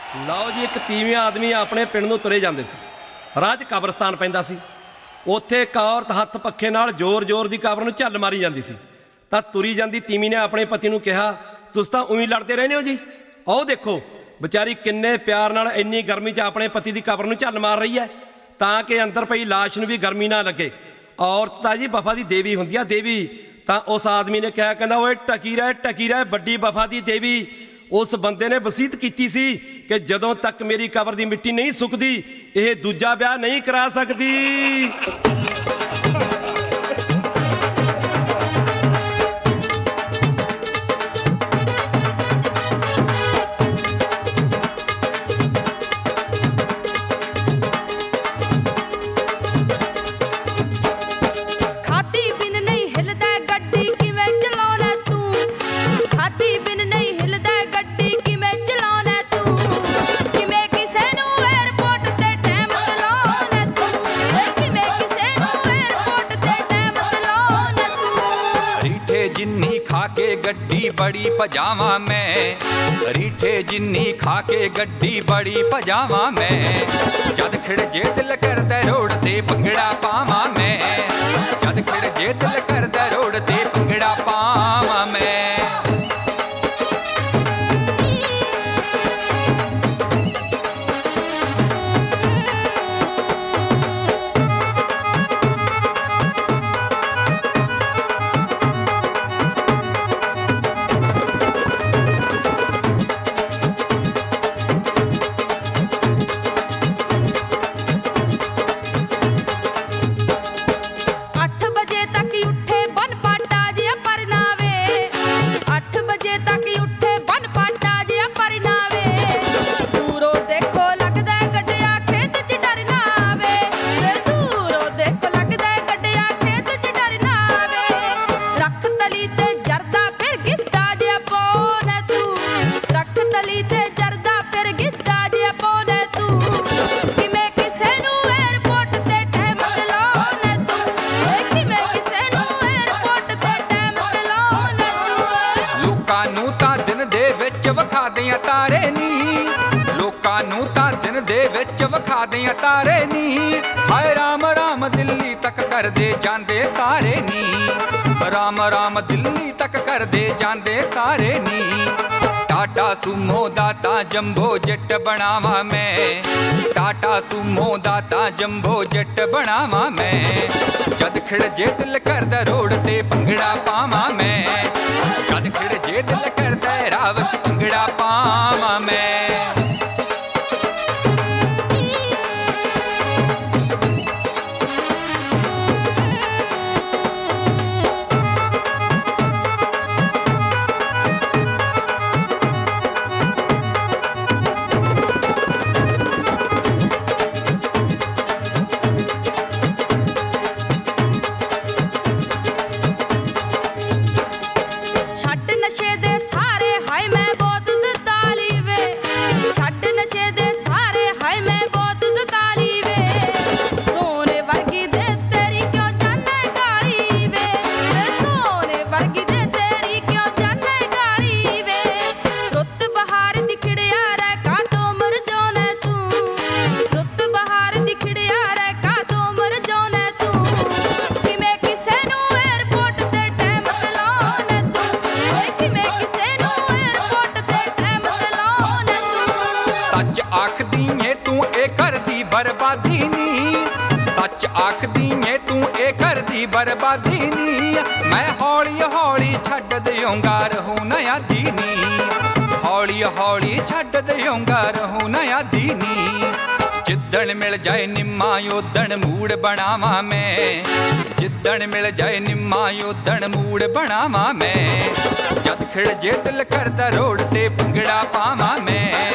ਲਓ ਜੀ, ਇੱਕ ਤੀਵੀਂ ਆਦਮੀ ਆਪਣੇ ਪਿੰਡ ਨੂੰ ਤੁਰੇ ਜਾਂਦੇ ਸੀ। ਰਾਹ 'ਚ ਕਬਰਸਤਾਨ ਪੈਂਦਾ ਸੀ। ਉੱਥੇ ਇੱਕ ਔਰਤ ਹੱਥ ਪੱਖੇ ਨਾਲ ਜ਼ੋਰ-ਜ਼ੋਰ ਦੀ ਕਬਰ ਨੂੰ ਝੱਲ ਮਾਰੀ ਜਾਂਦੀ ਸੀ। ਤਾਂ ਤੁਰੀ ਜਾਂਦੀ ਤੀਵੀਂ ਨੇ ਆਪਣੇ ਪਤੀ ਨੂੰ ਕਿਹਾ, ਤੁਸੀਂ ਤਾਂ ਉਹੀ ਲੜਦੇ ਰਹਿੰਦੇ ਹੋ ਜੀ। ਆਓ ਦੇਖੋ ਵਿਚਾਰੀ ਕਿੰਨੇ ਪਿਆਰ ਨਾਲ ਇੰਨੀ ਗਰਮੀ 'ਚ ਆਪਣੇ ਪਤੀ ਦੀ ਕਬਰ ਨੂੰ ਝੱਲ ਮਾਰ ਰਹੀ ਹੈ, ਤਾਂ ਕਿ ਅੰਦਰ ਪਈ ਲਾਸ਼ ਨੂੰ ਵੀ ਗਰਮੀ ਨਾ ਲੱਗੇ। ਔਰਤ ਤਾਂ ਜੀ ਵਫਾ ਦੀ ਦੇਵੀ ਹੁੰਦੀ ਆ, ਦੇਵੀ। ਤਾਂ ਉਸ ਆਦਮੀ ਨੇ ਕਿਹਾ, ਕਹਿੰਦਾ ਓਏ ਟਕੀ ਰਹਿ ਵੱਡੀ ਵਫਾ ਦੀ ਦੇਵੀ। ਉਸ ਬੰਦੇ ਨੇ ਵਸੀਅਤ ਕੀਤੀ ਸੀ ਕਿ ਜਦੋਂ ਤੱਕ ਮੇਰੀ ਕਬਰ ਦੀ ਮਿੱਟੀ ਨਹੀਂ ਸੁੱਕਦੀ, ਇਹ ਦੂਜਾ ਵਿਆਹ ਨਹੀਂ ਕਰਾ ਸਕਦੀ। जिन्नी खा के गड्डी बड़ी पजावा मैं, रीठे जिन्नी खा के गड्डी बड़ी पजावा मैं। जद खिड़ जे दिल करदा रोड ते भंगड़ा पावां मैं, जद खिड़ जे दिल करदा रोड ते भंगड़ा पावां मैं। ਵਖਾਦਿਆਂ ਤਾਰੇ ਨੀ, ਲੋਕਾਂ ਨੂੰ ਤਾਂ ਦਿਨ ਦੇ ਵਿੱਚ ਵਖਾਦਿਆਂ ਤਾਰੇ ਨੀ। ਹਾਏ ਰਾਮ ਰਾਮ ਦਿੱਲੀ ਤੱਕ ਕਰਦੇ ਜਾਂਦੇ ਸਾਰੇ ਨੀ, ਰਾਮ ਰਾਮ ਦਿੱਲੀ ਤੱਕ ਕਰਦੇ ਜਾਂਦੇ ਸਾਰੇ ਨੀ। ਟਾਟਾ ਸੂਮੋ ਦਾ ਤਾਂ ਜੰਬੋ ਜੱਟ ਬਣਾਵਾਂ ਮੈਂ, ਟਾਟਾ ਸੂਮੋ ਦਾ ਤਾਂ ਜੰਬੋ ਜੱਟ ਬਣਾਵਾਂ ਮੈਂ। ਜਦ ਖਿੜ ਜੇ ਦਿਲ ਕਰਦਾ ਰੋਡ ਤੇ ਭੰਗੜਾ ਪਾਵਾਂ ਮੈਂ, ਜਦ ਖਿੜ ਜੇ ਦਿਲ ਕਰਦਾ ਰਾਹ ਵਿੱਚ ਭੰਗੜਾ ਪਾਵਾਂ ਮੈਂ। बर्बादी नी, सच आखदी ऐ तू ए करदी बर्बादी नी। मैं हौली हौली छड्ड देऊंगा रहूं नया दीनी, हौली हौली छड्ड देऊंगा रहूं नया दीनी। जिद्दण मिल जाए निम्मा उद्दण मूड बनावा मैं, जिद्दण मिल जाए निम्मा उद्दण मूड बनावा मैं। जद खिड़ जे दिल करदा रोड ते भंगड़ा पावां मैं,